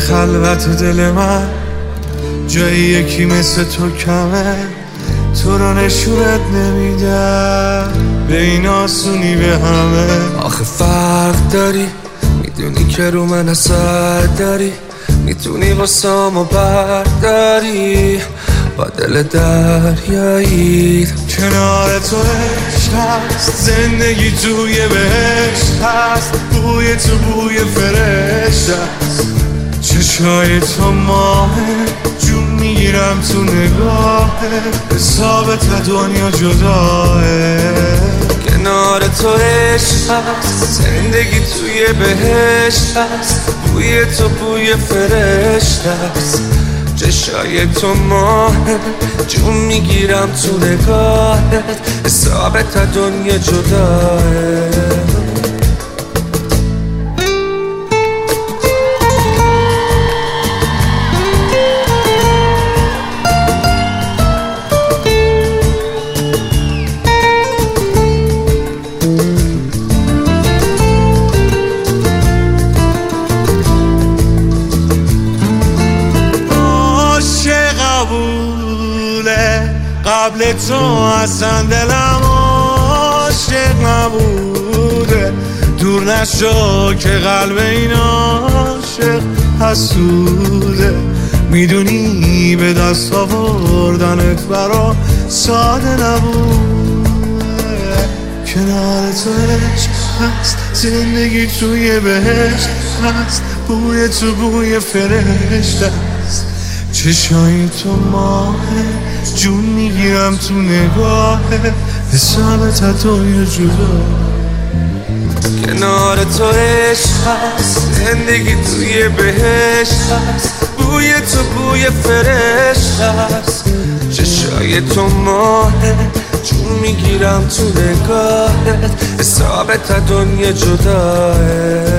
خلوت دل من جای یکی مثل تو کمه، تو رو نشونت نمیدم به این آسونی به همه. آخه فرق داری، میدونی که رو من اثر داری، میتونی واسامو برداری با دل دریایی. کنار تو عشق هست، زندگی توی بهشت هست، بوی تو بوی فرشت هست، چشای تو ماهه، جون میگیرم تو نگاهه، حساب تا دنیا جداه. کنار تو عشق هست، زندگی توی بهشت هست، بوی تو بوی فرشت هست، چشای تو ماهه، جون میگیرم تو نگاهت، حساب تا دنیا جداه. قبل تو اصلا دلم عاشق نبوده، دور نشو که قلب این عاشق حسوده. میدونی به دست آوردنت برا ساده نبوده. کنار تو عشق هست، زندگی توی بهشت هست، بوی تو بوی فرشت هست، چشای تو ماهه، جون میگیرم تو نگاهه، حساب تا دنیا جدا. کنار تو عشق هست، زندگی توی بهشت هست، بوی تو بوی فرشت هست، چشای تو ماهه، جون میگیرم تو نگاهت، حساب تا دنیا جداه.